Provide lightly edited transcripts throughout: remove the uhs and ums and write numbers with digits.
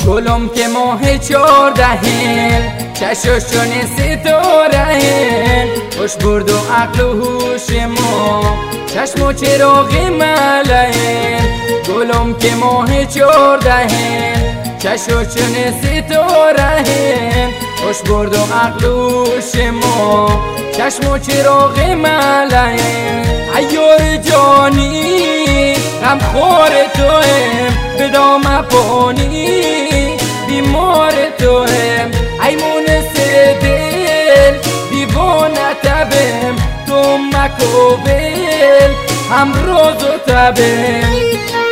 گلم که ماه 14 چشاشون ستاره خوش برد و عقل و هوش ما چشم و چراغ ملعه گلم که ماه 14 چشاشون ستاره خوش برد و عقل و هوش ما چشم و چراغ ملعه عیار جانی غم خور تویم به دام پانی بیمار تویم ایمون دل دیوانه تبم تو مکوبل هم روز و تبم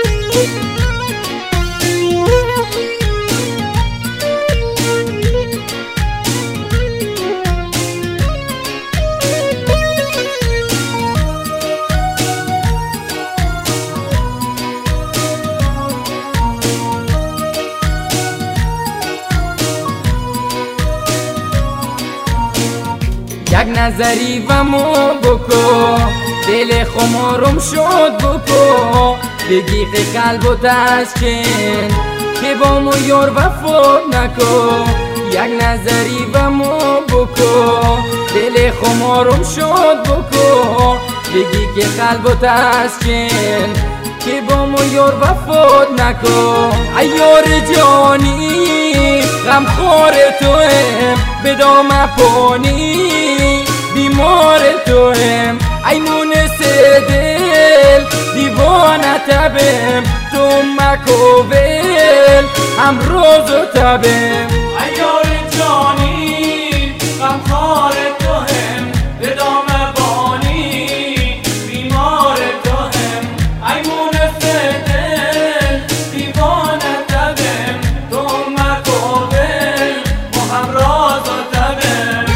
یک نظری و مو بکو دل خمارم شد بکو بگی که قلب و تشکن که با مو یار وفا نکو یک نظری و مو بکو دل خمارم شد بکو بگی که قلب و تشکن که با مو یار وفا نکو ایار جانی غم خور تویم به دام پانی بیمار تویم ایمون دل دیوانه تبم تو مکوبل هم روز و تبم ایار جانی غم خور تویم به دام بانی بیمار تویم ایمون دل دیوانه تبم تو مکوبل و هم روز و تبم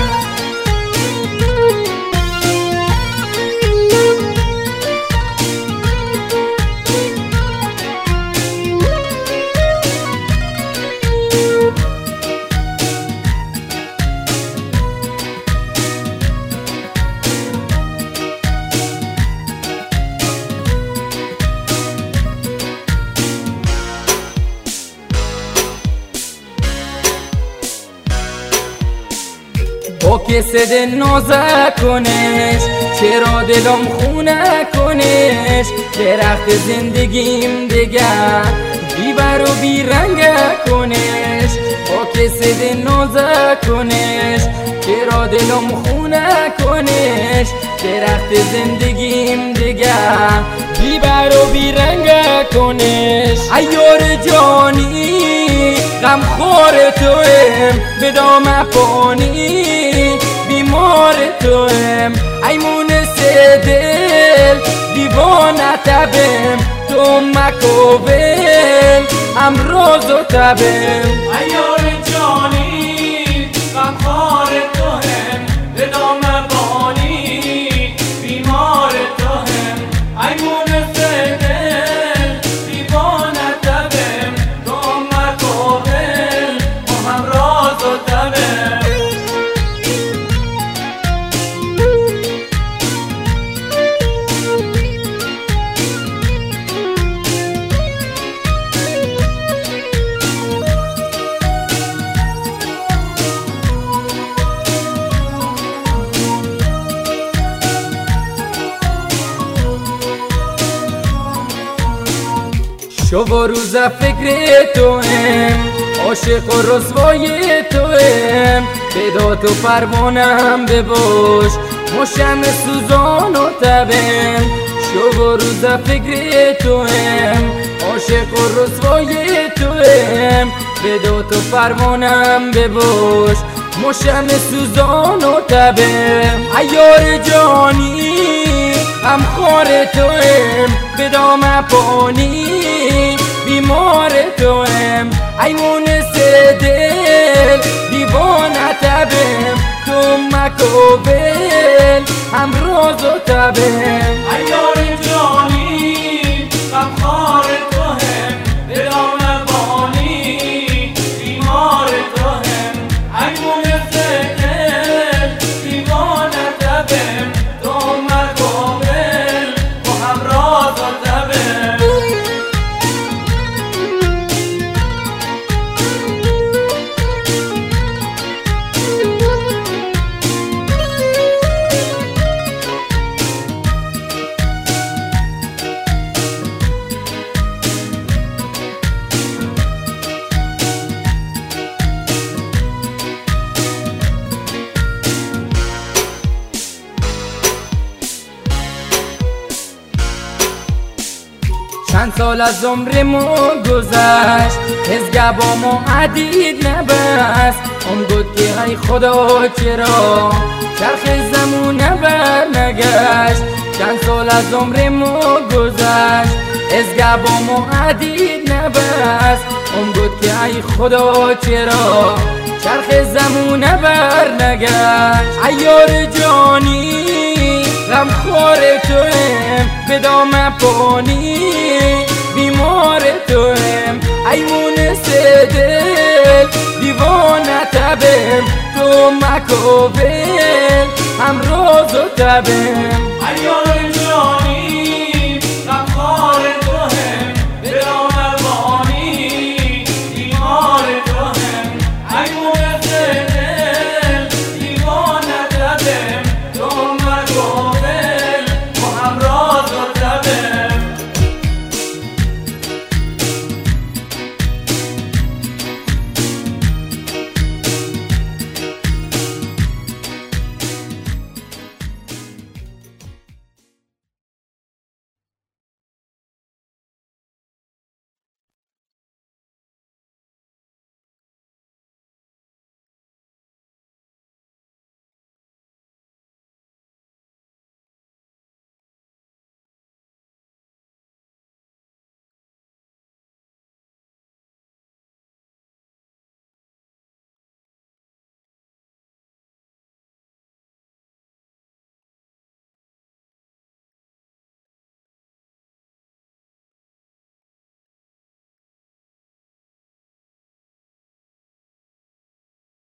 با کسی دل نازه کنش چرا دلم خونه کنش درخت زندگیم دیگر بیبر و بیرنگه کنش با کسی دل نازه کنش چرا دلم خونه کنش درخت زندگیم دیگر بیبر و بیرنگه کنش ایار جانی غم خور تویم به دام پانی بیمار تویم ایمون دل دیوانه تبم تو مکوبل هم روز و تبم ایار جانی غم خور تویم به دام بانی بیمار تویم ایمون دل دیوانه تبم تو مکوبل و هم روز و تبم شب و روز فکر تویم عاشق و رسوای تویم به داد و پروانم بباش مشم سوزان و تبم شب و روز فکر تویم عاشق و رسوای تویم به داد و پروانم بباش مشم سوزان و تبم ایار جانی غم خور تویم به دام پانی بیمار تویم ایمون دل دیوانه تبم تو مکوبل هم روز و تبم ایار جانی غم خور تویم به دام بانی بیمار تویم ایمون دل دیوانه تبم تو مکوبل و هم روز و تبم چند سال از عمرمو گذشت هزگه با ما عدید نبست گفت که ای خدا چرا چرخ زمونه بر نگشت چند سال از عمرمو گذشت هزگه با ما عدید نبست گفت که ای خدا چرا چرخ زمونه بر نگشت عیار جانی غمخوار تویم به دام پانی بیمار تویم ایمون سدل دیوانه تبیم تو مکوبل هم روز و تبیم عیار جانی